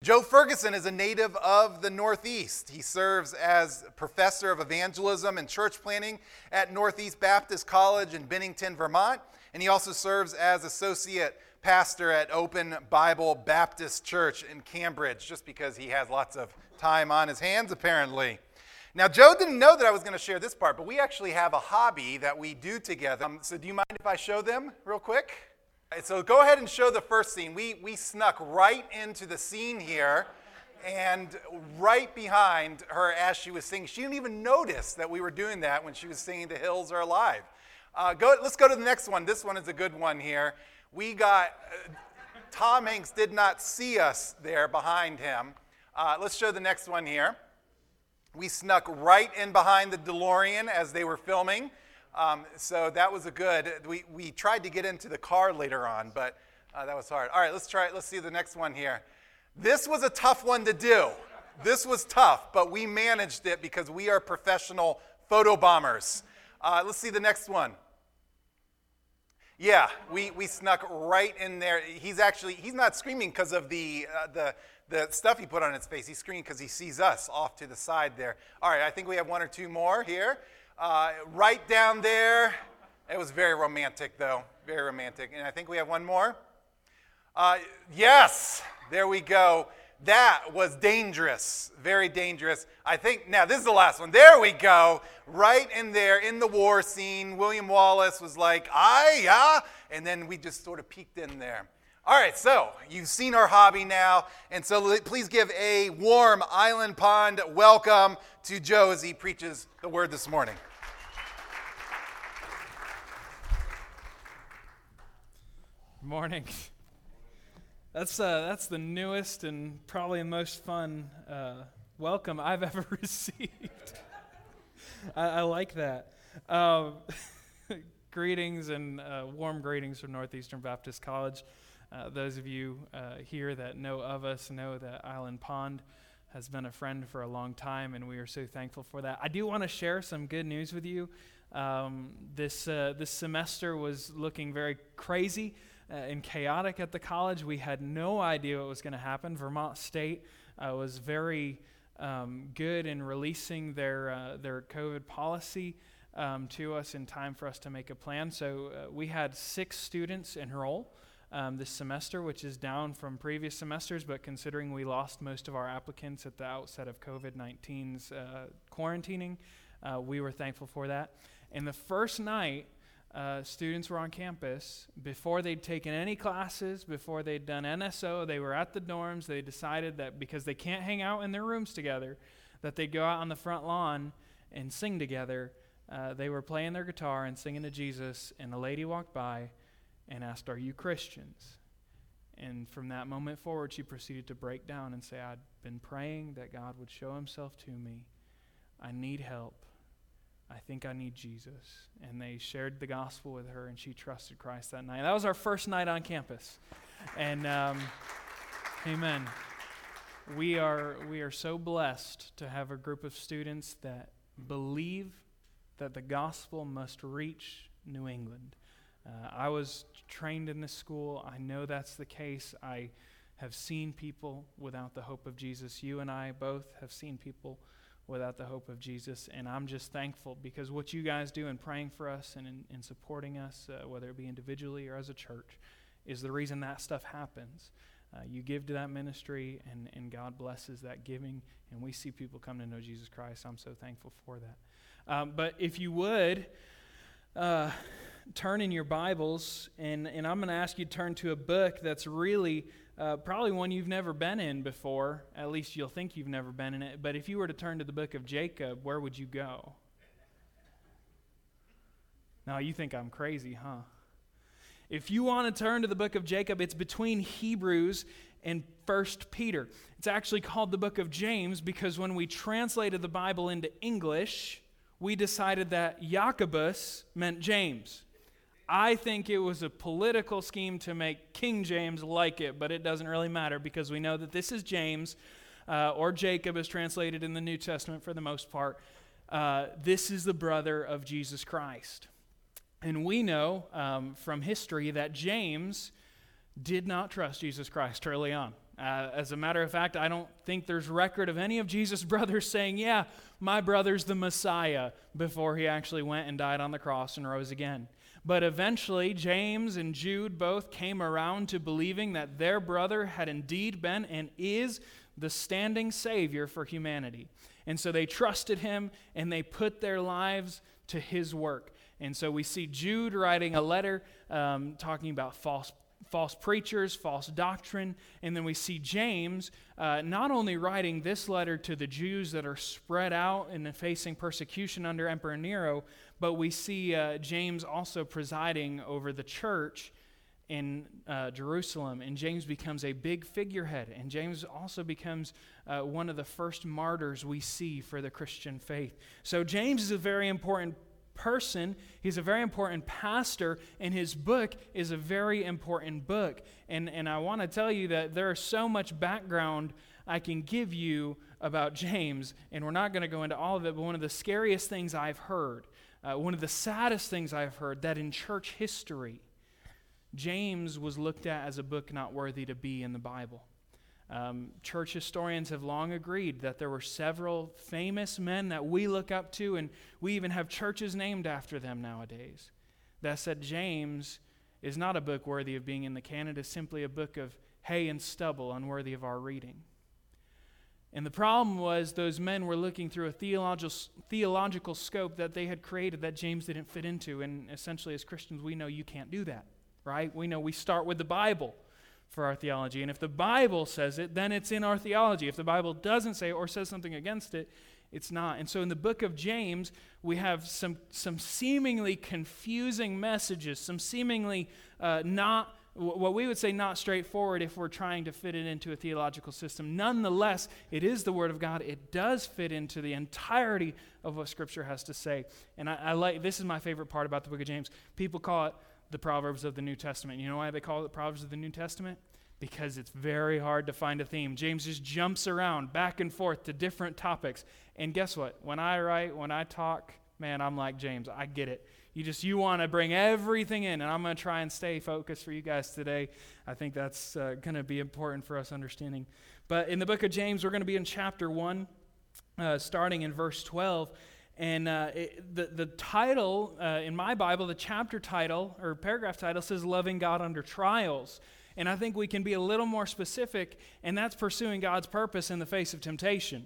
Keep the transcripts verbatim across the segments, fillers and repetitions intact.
Joe Ferguson is a native of the Northeast. He serves as professor of evangelism and church planting at Northeast Baptist College in Bennington, Vermont, and he also serves as associate pastor at Open Bible Baptist Church in Cambridge, just because he has lots of time on his hands, apparently. Now, Joe didn't know that I was going to share this part, but we actually have a hobby that we do together. Um, so do you mind if I show them real quick? So go ahead and show the first scene. We we snuck right into the scene here, and right behind her as she was singing. She didn't even notice that we were doing that when she was singing "The Hills Are Alive." Uh, go. Let's go to the next one. This one is a good one here. We got, uh, Tom Hanks did not see us there behind him. Uh, let's show the next one here. We snuck right in behind the DeLorean as they were filming. Um, so that was a good, we, we tried to get into the car later on, but uh, that was hard. All right, let's try it. Let's see the next one here. This was a tough one to do. This was tough, but we managed it because we are professional photo bombers. Uh, let's see the next one. Yeah, we, we snuck right in there. He's actually, he's not screaming because of the, uh, the, the stuff he put on his face. He's screaming because he sees us off to the side there. All right, I think we have one or two more here. Uh, right down there. It was very romantic, though. Very romantic. And I think we have one more. Uh, yes, there we go. That was dangerous. Very dangerous. I think, now this is the last one. There we go. Right in there in the war scene, William Wallace was like, aye, yeah. And then we just sort of peeked in there. All right, so you've seen our hobby now. And so please give a warm Island Pond welcome to Joe as he preaches the word this morning. Good morning. That's uh, that's the newest and probably the most fun uh, welcome I've ever received. I, I like that. Um, greetings and uh, warm greetings from Northeastern Baptist College. Uh, those of you uh, here that know of us know that Island Pond has been a friend for a long time, and we are so thankful for that. I do want to share some good news with you. Um, this uh, this semester was looking very crazy uh, and chaotic at the college. We had no idea what was going to happen. Vermont State uh, was very um, good in releasing their uh, their COVID policy um, to us in time for us to make a plan. So uh, we had six students enroll Um, this semester, which is down from previous semesters, but considering we lost most of our applicants at the outset of COVID nineteen's uh, quarantining, uh, we were thankful for that. And the first night, uh, students were on campus. Before they'd taken any classes, before they'd done N S O, they were at the dorms. They decided that because they can't hang out in their rooms together, that they'd go out on the front lawn and sing together. Uh, they were playing their guitar and singing to Jesus, and a lady walked by and asked, "Are you Christians?" And from that moment forward, she proceeded to break down and say, "I'd been praying that God would show himself to me. I need help. I think I need Jesus." And they shared the gospel with her, and she trusted Christ that night. That was our first night on campus. And um, amen. We are, we are so blessed to have a group of students that believe that the gospel must reach New England. Uh, I was trained in this school. I know that's the case. I have seen people without the hope of Jesus. You and I both have seen people without the hope of Jesus, and I'm just thankful because what you guys do in praying for us and in, in supporting us, uh, whether it be individually or as a church, is the reason that stuff happens. Uh, you give to that ministry, and, and God blesses that giving, and we see people come to know Jesus Christ. I'm so thankful for that. Um, but if you would, uh, turn in your Bibles, and, and I'm going to ask you to turn to a book that's really uh, probably one you've never been in before. At least you'll think you've never been in it. But if you were to turn to the book of Jacob, where would you go? Now, you think I'm crazy, huh? If you want to turn to the book of Jacob, it's between Hebrews and First Peter. It's actually called the book of James because when we translated the Bible into English, we decided that Jacobus meant James. I think it was a political scheme to make King James like it, but it doesn't really matter because we know that this is James, uh, or Jacob is translated in the New Testament for the most part. Uh, this is the brother of Jesus Christ. And we know um, from history that James did not trust Jesus Christ early on. Uh, as a matter of fact, I don't think there's record of any of Jesus' brothers saying, yeah, my brother's the Messiah, before he actually went and died on the cross and rose again. But eventually, James and Jude both came around to believing that their brother had indeed been and is the standing Savior for humanity. And so they trusted him and they put their lives to his work. And so we see Jude writing a letter um, talking about false false preachers, false doctrine. And then we see James uh, not only writing this letter to the Jews that are spread out and facing persecution under Emperor Nero, but we see uh, James also presiding over the church in uh, Jerusalem. And James becomes a big figurehead. And James also becomes uh, one of the first martyrs we see for the Christian faith. So James is a very important person. He's a very important pastor, and his book is a very important book. And, and I want to tell you that there is so much background I can give you about James, and we're not going to go into all of it, but one of the scariest things I've heard, uh, one of the saddest things I've heard, that in church history, James was looked at as a book not worthy to be in the Bible. Um, church historians have long agreed that there were several famous men that we look up to, and we even have churches named after them nowadays, that said James is not a book worthy of being in the canon. It's simply a book of hay and stubble, unworthy of our reading. And the problem was those men were looking through a theological, theological scope that they had created that James didn't fit into, and essentially as Christians we know you can't do that, right? We know we start with the Bible for our theology. And if the Bible says it, then it's in our theology. If the Bible doesn't say it or says something against it, it's not. And so in the book of James, we have some, some seemingly confusing messages, some seemingly uh, not, what we would say not straightforward if we're trying to fit it into a theological system. Nonetheless, it is the Word of God. It does fit into the entirety of what Scripture has to say. And I, I like, this is my favorite part about the book of James. People call it the Proverbs of the New Testament. You know why they call it the Proverbs of the New Testament? Because it's very hard to find a theme. James just jumps around back and forth to different topics. And guess what? When I write, when I talk, man, I'm like James. I get it. You just, you want to bring everything in, and I'm going to try and stay focused for you guys today. I think that's uh, going to be important for us understanding. But in the book of James, we're going to be in chapter one, uh, starting in verse twelve. And uh, it, the, the title, uh, in my Bible, the chapter title, or paragraph title, says Loving God Under Trials. And I think we can be a little more specific, and that's pursuing God's purpose in the face of temptation.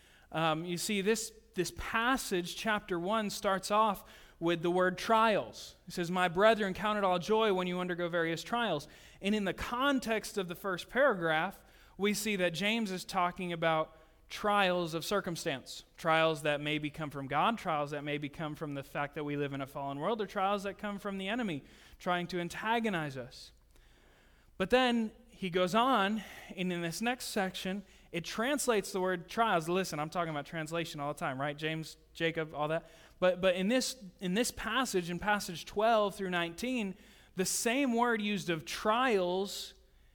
Um, you see, this, this passage, chapter one, starts off with the word trials. It says, my brethren, count it all joy when you undergo various trials. And in the context of the first paragraph, we see that James is talking about trials of circumstance, trials that maybe come from God, trials that maybe come from the fact that we live in a fallen world, or trials that come from the enemy trying to antagonize us. But then he goes on, and in this next section, it translates the word trials. Listen, I'm talking about translation all the time, right? James, Jacob, all that. But but in this in this passage, in passage twelve through nineteen, the same word used of trials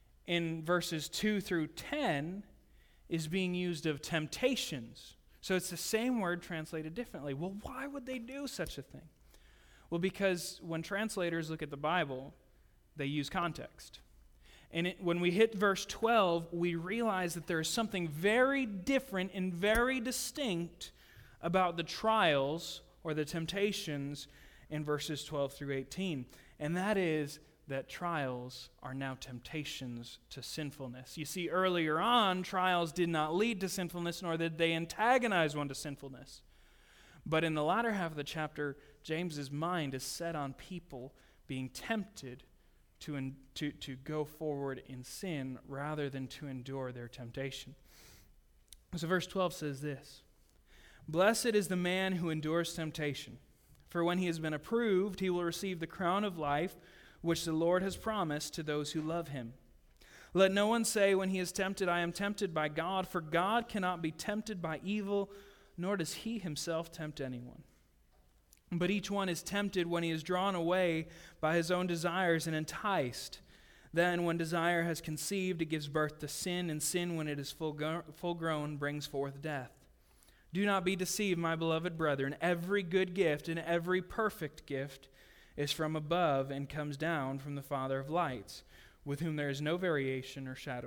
in verses two through ten is being used of temptations. So it's the same word translated differently. Well, why would they do such a thing? Well, because when translators look at the Bible, they use context. And it, when we hit verse twelve, we realize that there is something very different and very distinct about the trials or the temptations in verses twelve through eighteen. And that is that trials are now temptations to sinfulness. You see, earlier on, trials did not lead to sinfulness, nor did they antagonize one to sinfulness. But in the latter half of the chapter, James's mind is set on people being tempted to, in, to, to go forward in sin rather than to endure their temptation. So verse twelve says this, blessed is the man who endures temptation, for when he has been approved, he will receive the crown of life which the Lord has promised to those who love him. Let no one say when he is tempted, I am tempted by God, for God cannot be tempted by evil, nor does he himself tempt anyone. But each one is tempted when he is drawn away by his own desires and enticed. Then when desire has conceived, it gives birth to sin, and sin, when it is full, go- full grown, brings forth death. Do not be deceived, my beloved brethren. Every good gift and every perfect gift is from above and comes down from the Father of lights, with whom there is no variation or shadow of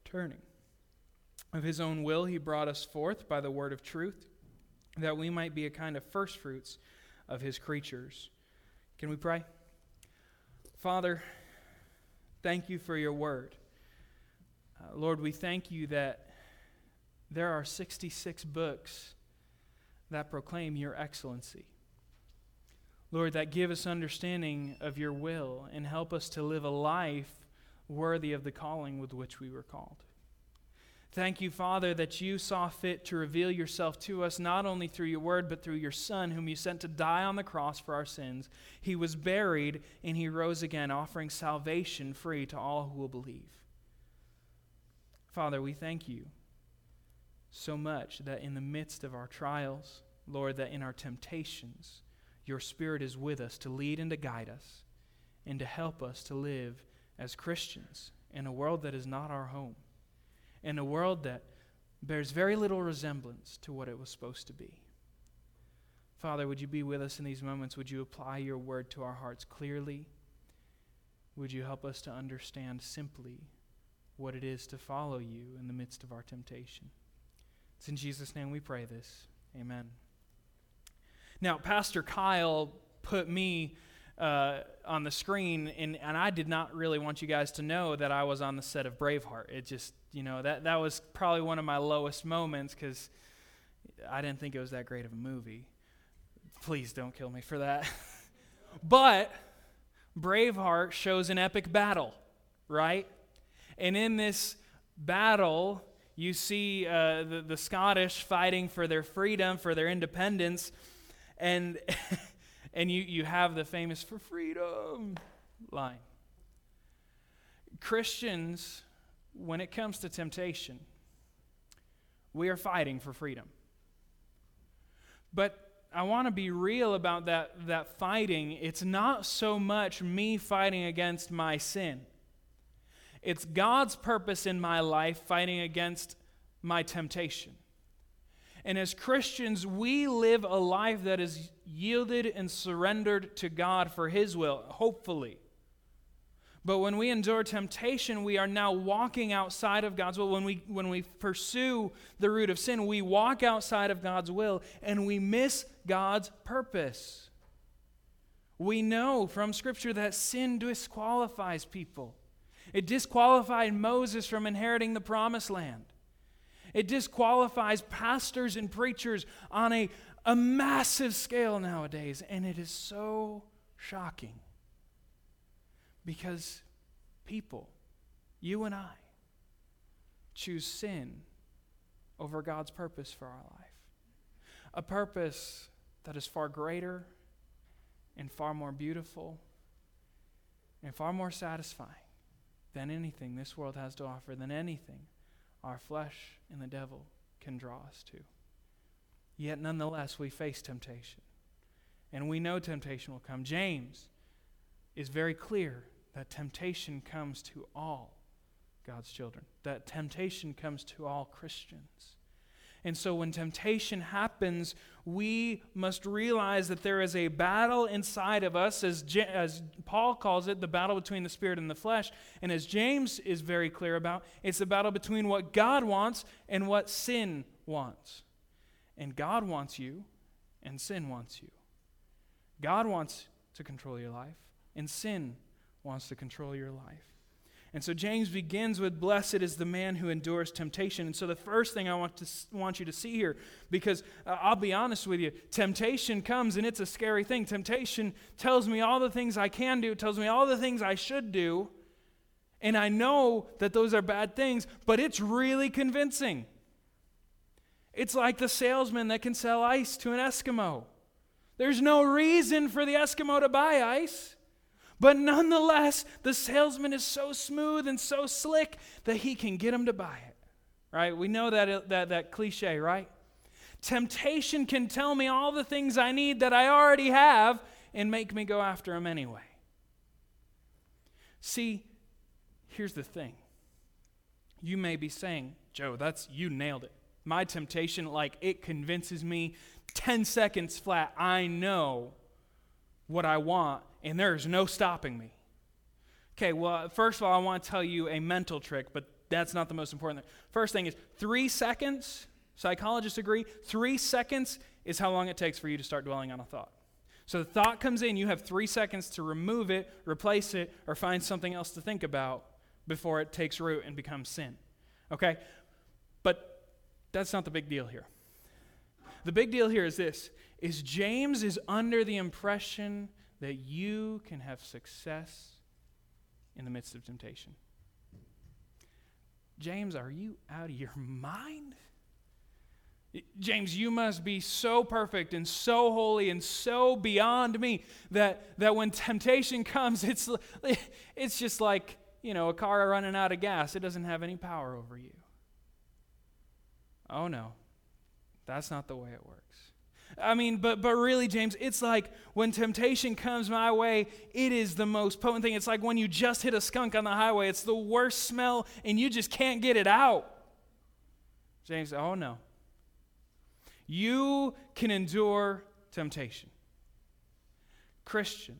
turning. Of his own will he brought us forth by the word of truth, that we might be a kind of first fruits of his creatures. Can we pray? Father, thank you for your word. Uh, Lord, we thank you that there are sixty-six books that proclaim your excellency. Lord, that give us understanding of your will and help us to live a life worthy of the calling with which we were called. Thank you, Father, that you saw fit to reveal yourself to us not only through your word, but through your Son, whom you sent to die on the cross for our sins. He was buried, and he rose again, offering salvation free to all who will believe. Father, we thank you so much that in the midst of our trials, Lord, that in our temptations, your Spirit is with us to lead and to guide us and to help us to live as Christians in a world that is not our home, in a world that bears very little resemblance to what it was supposed to be. Father, would you be with us in these moments? Would you apply your word to our hearts clearly? Would you help us to understand simply what it is to follow you in the midst of our temptation? It's in Jesus' name we pray this. Amen. Now, Pastor Kyle put me Uh, on the screen, and, and I did not really want you guys to know that I was on the set of Braveheart. It just, you know, that, that was probably one of my lowest moments because I didn't think it was that great of a movie. Please don't kill me for that. But Braveheart shows an epic battle, right? And in this battle, you see uh, the, the Scottish fighting for their freedom, for their independence, and... And you, you have the famous "for freedom" line. Christians, when it comes to temptation, we are fighting for freedom. But I want to be real about that, that fighting. It's not so much me fighting against my sin. It's God's purpose in my life fighting against my temptation. And as Christians, we live a life that is yielded and surrendered to God for his will, hopefully. But when we endure temptation, we are now walking outside of God's will. When we, when we pursue the root of sin, we walk outside of God's will and we miss God's purpose. We know from Scripture that sin disqualifies people. It disqualified Moses from inheriting the promised land. It disqualifies pastors and preachers on a, a massive scale nowadays, and it is so shocking because people, you and I, choose sin over God's purpose for our life. A purpose that is far greater and far more beautiful and far more satisfying than anything this world has to offer, than anything our flesh and the devil can draw us to. Yet nonetheless, we face temptation. And we know temptation will come. James is very clear that temptation comes to all God's children, that temptation comes to all Christians. And so when temptation happens, we must realize that there is a battle inside of us, as, J- as Paul calls it, the battle between the spirit and the flesh. And as James is very clear about, it's the battle between what God wants and what sin wants. And God wants you, and sin wants you. God wants to control your life, and sin wants to control your life. And so James begins with, "Blessed is the man who endures temptation." And so the first thing I want to want you to see here, because uh, I'll be honest with you, temptation comes and it's a scary thing. Temptation tells me all the things I can do, tells me all the things I should do, and I know that those are bad things, but it's really convincing. It's like the salesman that can sell ice to an Eskimo. There's no reason for the Eskimo to buy ice. But nonetheless, the salesman is so smooth and so slick that he can get him to buy it, right? We know that, that, that cliche, right? Temptation can tell me all the things I need that I already have and make me go after them anyway. See, here's the thing. You may be saying, "Joe, that's you nailed it. My temptation, like, it convinces me ten seconds flat. I know what I want, and there's no stopping me." Okay, well, first of all, I want to tell you a mental trick, but that's not the most important thing. First thing is three seconds, psychologists agree, three seconds is how long it takes for you to start dwelling on a thought. So the thought comes in, you have three seconds to remove it, replace it, or find something else to think about before it takes root and becomes sin. Okay? But that's not the big deal here. The big deal here is this, is James is under the impression that you can have success in the midst of temptation. James, are you out of your mind? James, you must be so perfect and so holy and so beyond me that, that when temptation comes, it's, it's just like, you know, a car running out of gas. It doesn't have any power over you. Oh no, that's not the way it works. I mean, but but really, James, it's like when temptation comes my way, it is the most potent thing. It's like when you just hit a skunk on the highway. It's the worst smell, and you just can't get it out. James, oh no. You can endure temptation. Christian,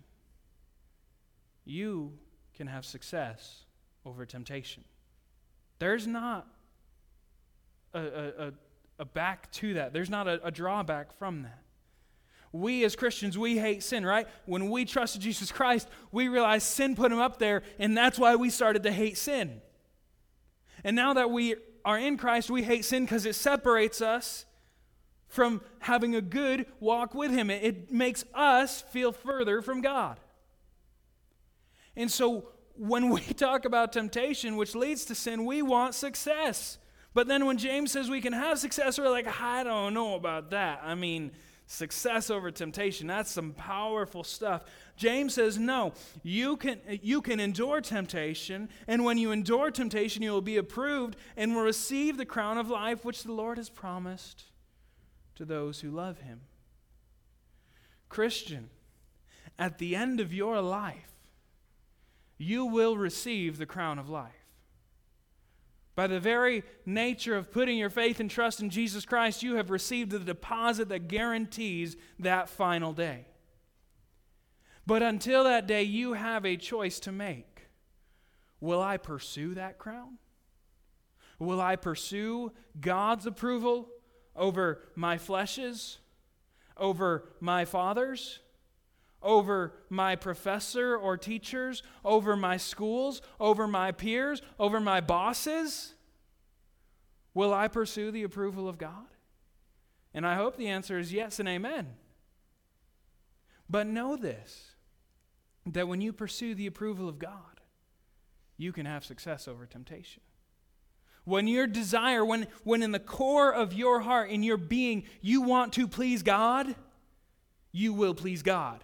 you can have success over temptation. There's not a, a, a, a back to that. There's not a, a drawback from that. We as Christians, we hate sin, right? When we trusted Jesus Christ, we realized sin put him up there, and that's why we started to hate sin. And now that we are in Christ, we hate sin because it separates us from having a good walk with him. It, it makes us feel further from God. And so when we talk about temptation, which leads to sin, we want success. But then when James says we can have success, we're like, I don't know about that. I mean, success over temptation, that's some powerful stuff. James says, no, you can, you can endure temptation, and when you endure temptation, you will be approved and will receive the crown of life which the Lord has promised to those who love him. Christian, at the end of your life, you will receive the crown of life. By the very nature of putting your faith and trust in Jesus Christ, you have received the deposit that guarantees that final day. But until that day, you have a choice to make. Will I pursue that crown? Will I pursue God's approval over my flesh's, over my father's, over my professor or teachers, over my schools, over my peers, over my bosses? Will I pursue the approval of God? And I hope the answer is yes and amen. But know this, that when you pursue the approval of God, you can have success over temptation. When your desire, when, when in the core of your heart, in your being, you want to please God, you will please God.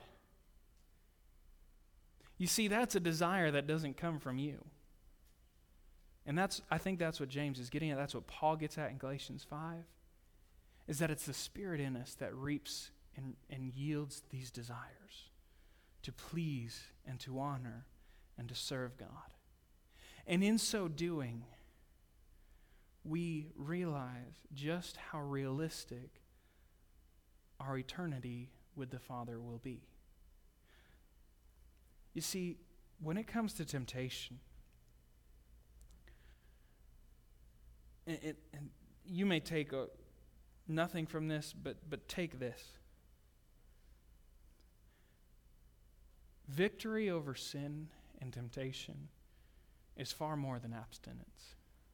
You see, that's a desire that doesn't come from you. And that's, I think that's what James is getting at. That's what Paul gets at in Galatians five, is that it's the Spirit in us that reaps and, and yields these desires to please and to honor and to serve God. And in so doing, we realize just how realistic our eternity with the Father will be. You see, when it comes to temptation, and, it, and you may take a, nothing from this, but, but take this. Victory over sin and temptation is far more than abstinence.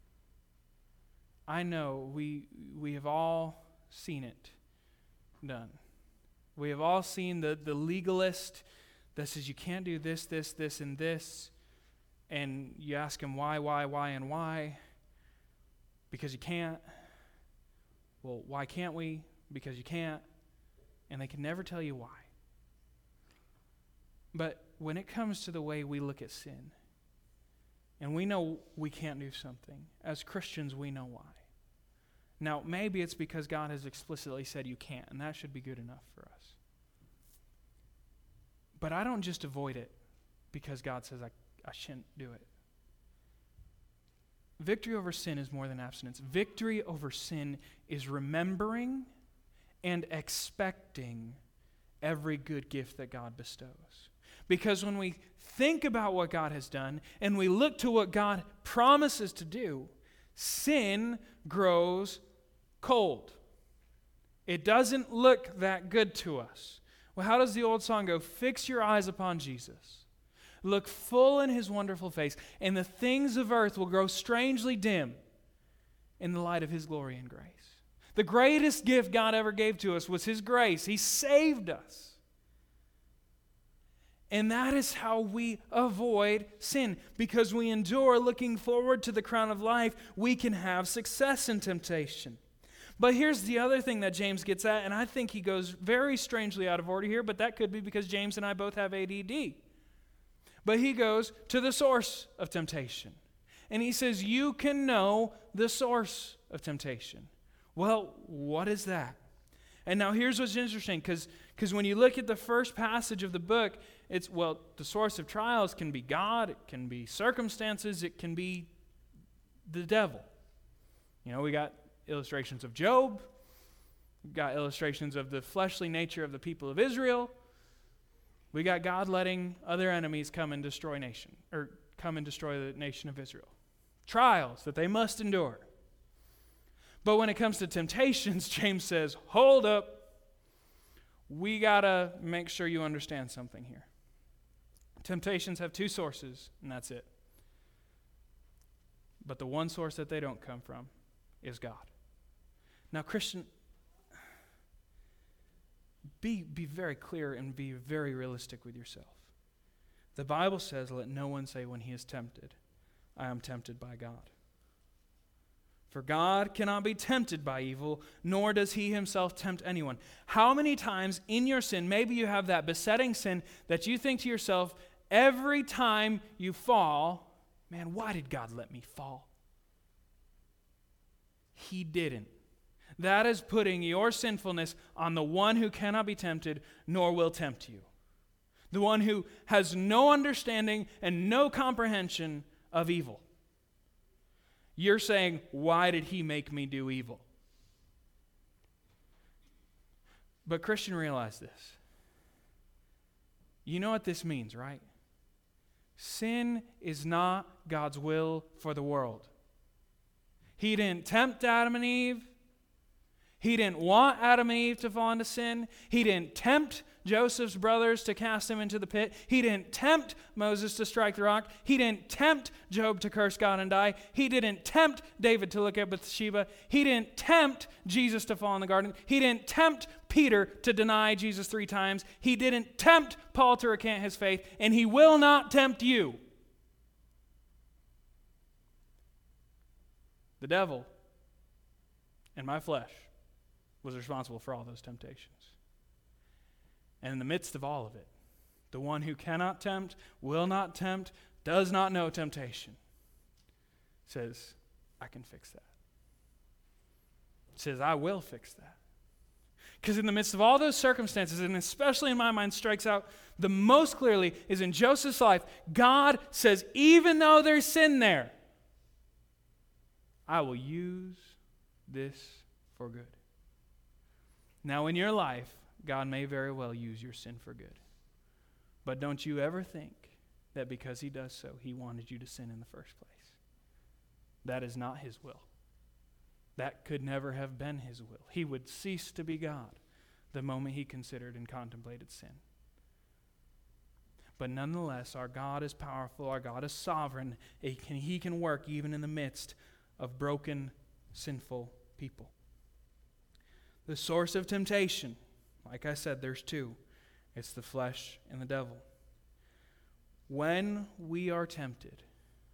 I know we we have all seen it done. We have all seen the, the legalist that says you can't do this, this, this, and this. And you ask him why, why, why, and why. Because you can't. Well, why can't we? Because you can't. And they can never tell you why. But when it comes to the way we look at sin, and we know we can't do something, as Christians we know why. Now, maybe it's because God has explicitly said you can't, and that should be good enough for us. But I don't just avoid it because God says I, I shouldn't do it. Victory over sin is more than abstinence. Victory over sin is remembering and expecting every good gift that God bestows. Because when we think about what God has done and we look to what God promises to do, sin grows cold. It doesn't look that good to us. Well, how does the old song go? Fix your eyes upon Jesus. Look full in his wonderful face, and the things of earth will grow strangely dim in the light of his glory and grace. The greatest gift God ever gave to us was his grace. He saved us. And that is how we avoid sin. Because we endure looking forward to the crown of life, we can have success in temptation. But here's the other thing that James gets at, and I think he goes very strangely out of order here, but that could be because James and I both have A D D. But he goes to the source of temptation. And he says, you can know the source of temptation. Well, what is that? And now here's what's interesting, because because when you look at the first passage of the book, it's, well, the source of trials can be God, it can be circumstances, it can be the devil. You know, we got illustrations of Job, we got illustrations of the fleshly nature of the people of Israel. We got God letting other enemies come and destroy nation, or come and destroy the nation of Israel. Trials that they must endure. But when it comes to temptations, James says, hold up. We got to make sure you understand something here. Temptations have two sources, and that's it. But the one source that they don't come from is God. Now, Christian, be, be very clear and be very realistic with yourself. The Bible says, let no one say when he is tempted, I am tempted by God. For God cannot be tempted by evil, nor does he himself tempt anyone. How many times in your sin, maybe you have that besetting sin that you think to yourself, every time you fall, man, why did God let me fall? He didn't. That is putting your sinfulness on the one who cannot be tempted, nor will tempt you. The one who has no understanding and no comprehension of evil. You're saying, why did he make me do evil? But Christian, realize this. You know what this means, right? Sin is not God's will for the world. He didn't tempt Adam and Eve. He didn't want Adam and Eve to fall into sin. He didn't tempt Joseph's brothers to cast him into the pit. He didn't tempt Moses to strike the rock. He didn't tempt Job to curse God and die. He didn't tempt David to look at Bathsheba. He didn't tempt Jesus to fall in the garden. He didn't tempt Peter to deny Jesus three times. He didn't tempt Paul to recant his faith, and he will not tempt you. The devil and my flesh was responsible for all those temptations. And in the midst of all of it, the one who cannot tempt, will not tempt, does not know temptation, says, I can fix that. Says, I will fix that. Because in the midst of all those circumstances, and especially in my mind strikes out the most clearly, is in Joseph's life, God says, even though there's sin there, I will use this for good. Now, in your life, God may very well use your sin for good. But don't you ever think that because he does so, he wanted you to sin in the first place. That is not his will. That could never have been his will. He would cease to be God the moment he considered and contemplated sin. But nonetheless, our God is powerful, our God is sovereign. He can, he can work even in the midst of broken, sinful people. The source of temptation, like I said, there's two. It's the flesh and the devil. When we are tempted,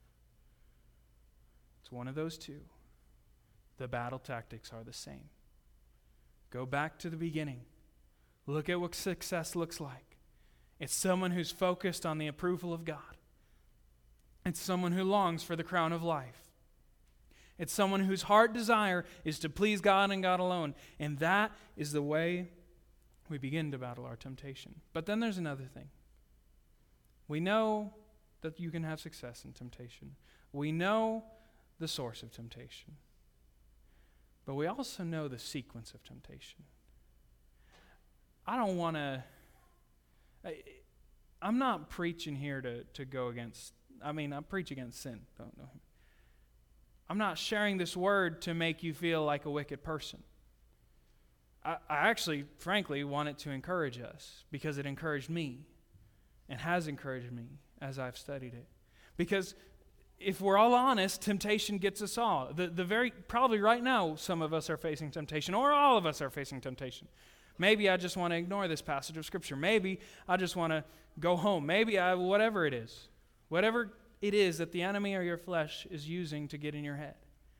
it's one of those two. The battle tactics are the same. Go back to the beginning. Look at what success looks like. It's someone who's focused on the approval of God. It's someone who longs for the crown of life. It's someone whose heart desire is to please God and God alone. And that is the way we begin to battle our temptation. But then there's another thing. We know that you can have success in temptation. We know the source of temptation. But we also know the sequence of temptation. I don't want to... I'm not preaching here to, to go against, I mean, I preach against sin. Don't know. I'm not sharing this word to make you feel like a wicked person. I, I actually, frankly, want it to encourage us because it encouraged me and has encouraged me as I've studied it. Because if we're all honest, temptation gets us all. The, the very, probably right now, some of us are facing temptation, or all of us are facing temptation. Maybe I just want to ignore this passage of Scripture. Maybe I just want to go home. Maybe I, whatever it is. Whatever it is that the enemy or your flesh is using to get in your head.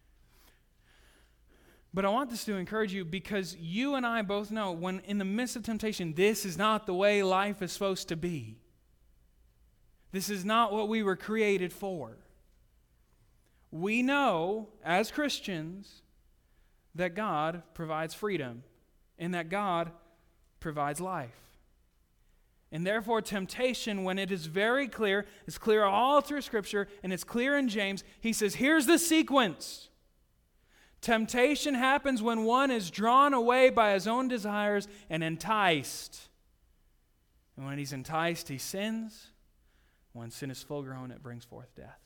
But I want this to encourage you because you and I both know when in the midst of temptation, this is not the way life is supposed to be. This is not what we were created for. We know as Christians that God provides freedom and that God provides life. And therefore, temptation, when it is very clear, it's clear all through Scripture, and it's clear in James, he says, here's the sequence. Temptation happens when one is drawn away by his own desires and enticed. And when he's enticed, he sins. When sin is full grown, it brings forth death.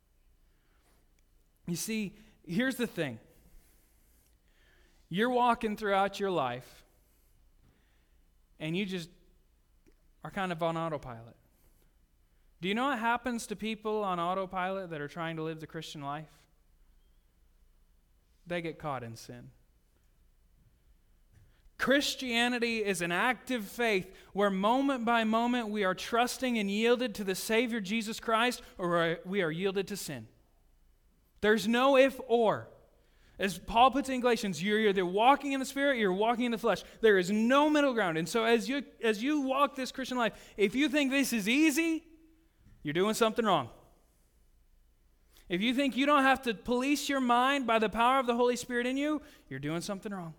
You see, here's the thing. You're walking throughout your life, and you just are kind of on autopilot. Do you know what happens to people on autopilot that are trying to live the Christian life? They get caught in sin. Christianity is an active faith where moment by moment we are trusting and yielded to the Savior Jesus Christ, or we are yielded to sin. There's no if or. As Paul puts in Galatians, you're either walking in the Spirit, you're walking in the flesh. There is no middle ground. And so as you as you walk this Christian life, if you think this is easy, you're doing something wrong. If you think you don't have to police your mind by the power of the Holy Spirit in you, you're doing something wrong.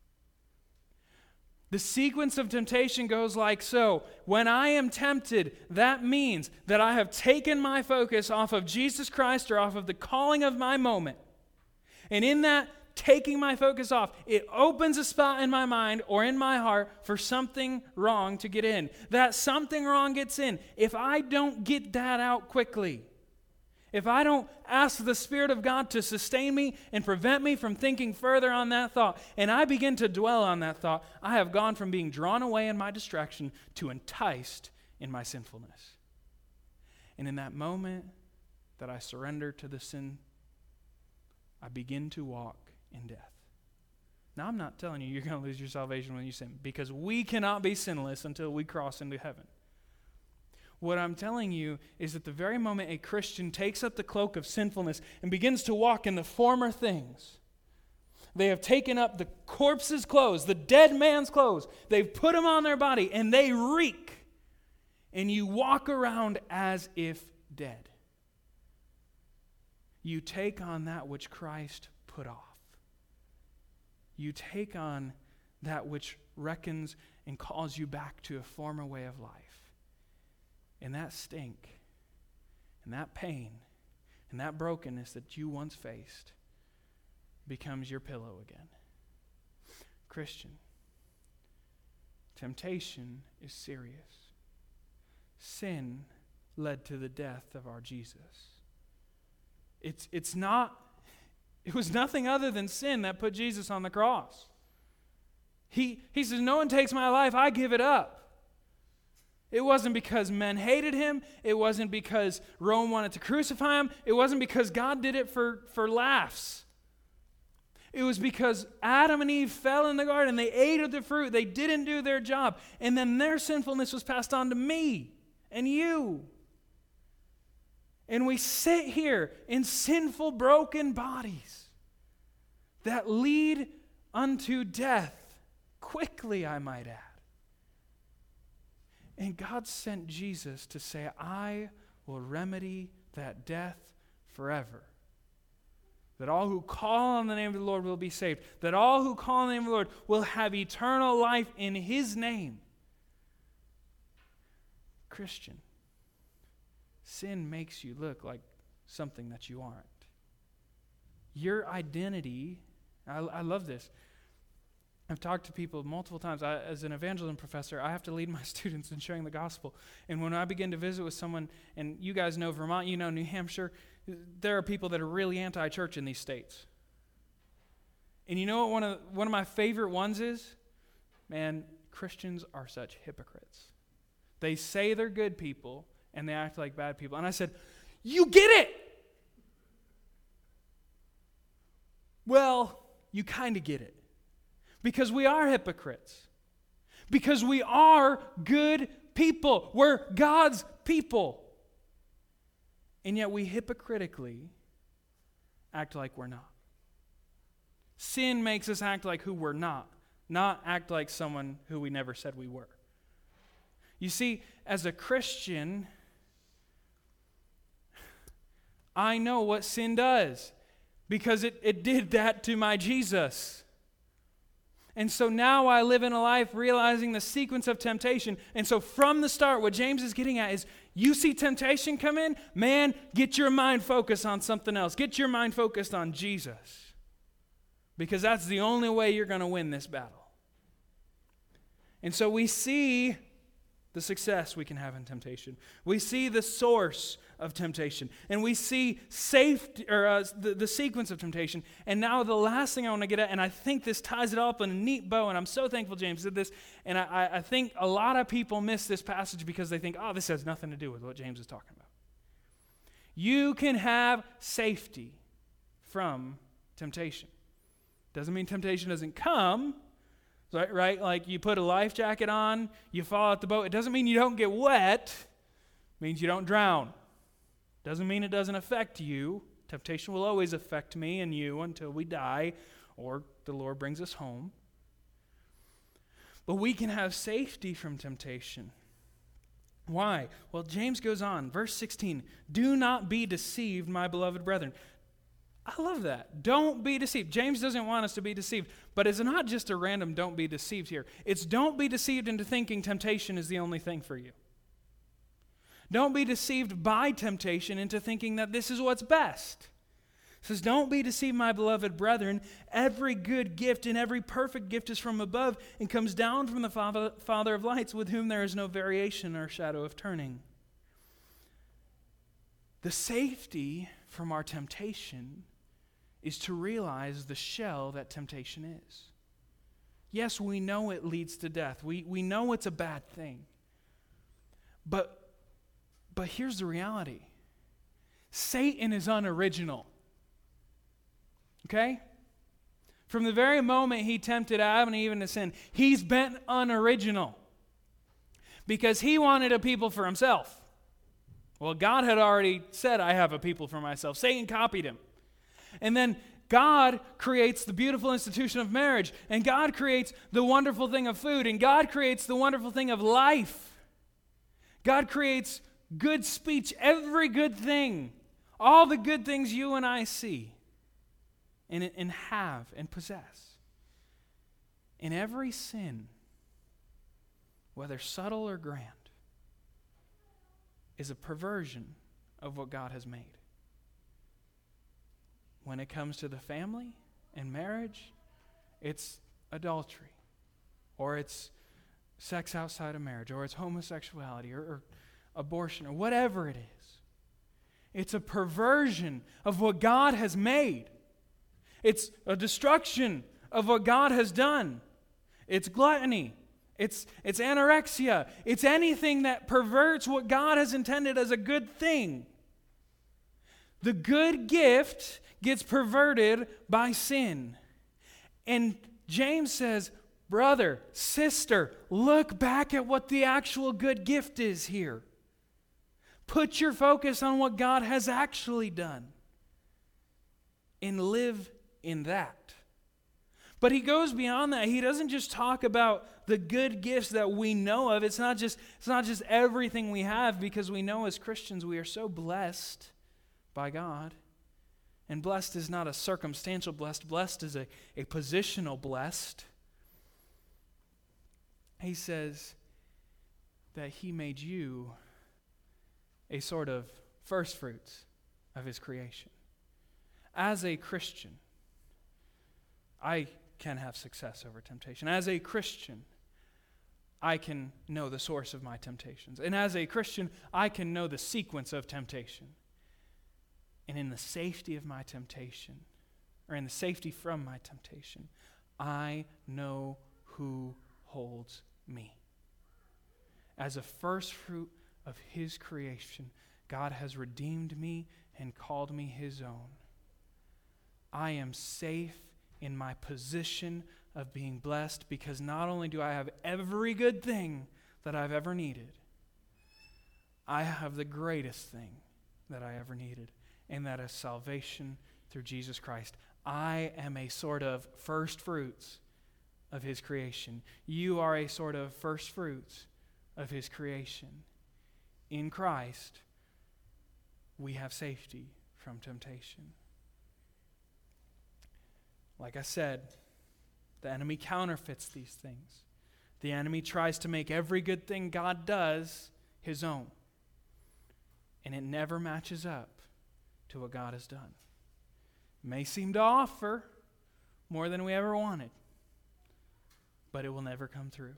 The sequence of temptation goes like so. When I am tempted, that means that I have taken my focus off of Jesus Christ or off of the calling of my moment. And in that taking my focus off, it opens a spot in my mind or in my heart for something wrong to get in. That something wrong gets in. If I don't get that out quickly, if I don't ask the Spirit of God to sustain me and prevent me from thinking further on that thought, and I begin to dwell on that thought, I have gone from being drawn away in my distraction to enticed in my sinfulness. And in that moment that I surrender to the sin, I begin to walk in death. Now, I'm not telling you you're going to lose your salvation when you sin, because we cannot be sinless until we cross into heaven. What I'm telling you is that the very moment a Christian takes up the cloak of sinfulness and begins to walk in the former things, they have taken up the corpse's clothes, the dead man's clothes. They've put them on their body, and they reek. And you walk around as if dead. You take on that which Christ put off. You take on that which reckons and calls you back to a former way of life. And that stink, and that pain, and that brokenness that you once faced becomes your pillow again. Christian, temptation is serious. Sin led to the death of our Jesus. It's, it's not, it was nothing other than sin that put Jesus on the cross. He, he says, no one takes my life, I give it up. It wasn't because men hated him. It wasn't because Rome wanted to crucify him. It wasn't because God did it for, for laughs. It was because Adam and Eve fell in the garden. They ate of the fruit. They didn't do their job. And then their sinfulness was passed on to me and you. And we sit here in sinful, broken bodies that lead unto death, quickly, I might add. And God sent Jesus to say, I will remedy that death forever. That all who call on the name of the Lord will be saved. That all who call on the name of the Lord will have eternal life in His name. Christian, sin makes you look like something that you aren't. Your identity, I, I love this. I've talked to people multiple times. I, as an evangelism professor, I have to lead my students in sharing the gospel. And when I begin to visit with someone, and you guys know Vermont, you know New Hampshire, there are people that are really anti-church in these states. And you know what one of one of my favorite ones is? Man, Christians are such hypocrites. They say they're good people, and they act like bad people. And I said, you get it! Well, you kind of get it. Because we are hypocrites. Because we are good people. We're God's people. And yet we hypocritically act like we're not. Sin makes us act like who we're not, not act like someone who we never said we were. You see, as a Christian, I know what sin does because it, it did that to my Jesus. And so now I live in a life realizing the sequence of temptation. And so from the start, what James is getting at is, you see temptation come in, man, get your mind focused on something else. Get your mind focused on Jesus. Because that's the only way you're going to win this battle. And so we see the success we can have in temptation. We see the source of temptation. And we see safety, or uh, the, the sequence of temptation. And now the last thing I want to get at, and I think this ties it all up in a neat bow, and I'm so thankful James did this, and I, I think a lot of people miss this passage because they think, oh, this has nothing to do with what James is talking about. You can have safety from temptation. Doesn't mean temptation doesn't come. Right, right? Like you put a life jacket on, you fall out the boat. It doesn't mean you don't get wet. It means you don't drown. Doesn't mean it doesn't affect you. Temptation will always affect me and you until we die or the Lord brings us home. But we can have safety from temptation. Why? Well, James goes on, verse sixteen, do not be deceived, my beloved brethren. I love that. Don't be deceived. James doesn't want us to be deceived, but it's not just a random don't be deceived here. It's don't be deceived into thinking temptation is the only thing for you. Don't be deceived by temptation into thinking that this is what's best. It says, don't be deceived, my beloved brethren. Every good gift and every perfect gift is from above and comes down from the Father, Father of lights, with whom there is no variation or shadow of turning. The safety from our temptation is to realize the shell that temptation is. Yes, we know it leads to death. We, we know it's a bad thing. But, but here's the reality. Satan is unoriginal. Okay? From the very moment he tempted Adam and Eve into sin, he's been unoriginal. Because he wanted a people for himself. Well, God had already said, I have a people for myself. Satan copied him. And then God creates the beautiful institution of marriage. And God creates the wonderful thing of food. And God creates the wonderful thing of life. God creates good speech, every good thing. All the good things you and I see and, and have and possess. And every sin, whether subtle or grand, is a perversion of what God has made. When it comes to the family and marriage, it's adultery, or it's sex outside of marriage, or it's homosexuality, or, or abortion, or whatever it is. It's a perversion of what God has made. It's a destruction of what God has done. It's gluttony. It's, it's anorexia. It's anything that perverts what God has intended as a good thing. The good gift gets perverted by sin. And James says, brother, sister, look back at what the actual good gift is here. Put your focus on what God has actually done and live in that. But he goes beyond that. He doesn't just talk about the good gifts that we know of. It's not just, it's not just everything we have, because we know as Christians we are so blessed by God. And blessed is not a circumstantial blessed. Blessed is a, a positional blessed. He says that he made you a sort of first fruits of his creation. As a Christian, I can have success over temptation. As a Christian, I can know the source of my temptations. And as a Christian, I can know the sequence of temptation. And in the safety of my temptation, or in the safety from my temptation, I know who holds me. As a first fruit of his creation, God has redeemed me and called me his own. I am safe in my position of being blessed because not only do I have every good thing that I've ever needed, I have the greatest thing that I ever needed, and that is salvation through Jesus Christ. I am a sort of first fruits of his creation. You are a sort of first fruits of his creation. In Christ, we have safety from temptation. Like I said, the enemy counterfeits these things. The enemy tries to make every good thing God does his own. And it never matches up to what God has done. It may seem to offer more than we ever wanted, but it will never come through.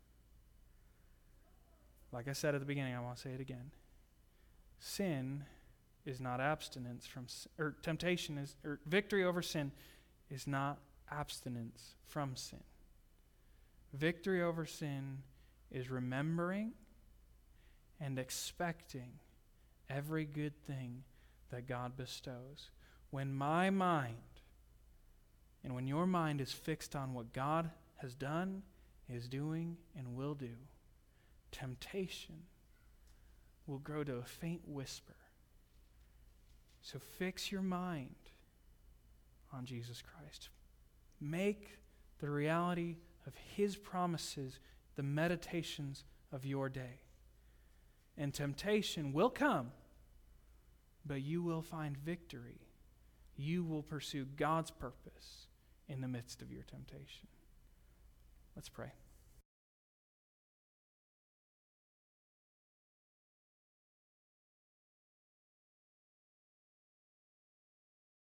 Like I said at the beginning, I want to say it again. Sin is not abstinence from, or temptation is, or victory over sin is not abstinence from sin. Victory over sin is remembering and expecting every good thing that God bestows. When my mind, and when your mind is fixed on what God has done, is doing, and will do, temptation will grow to a faint whisper. So fix your mind on Jesus Christ. Make the reality of his promises the meditations of your day. And temptation will come, but you will find victory. You will pursue God's purpose in the midst of your temptation. Let's pray.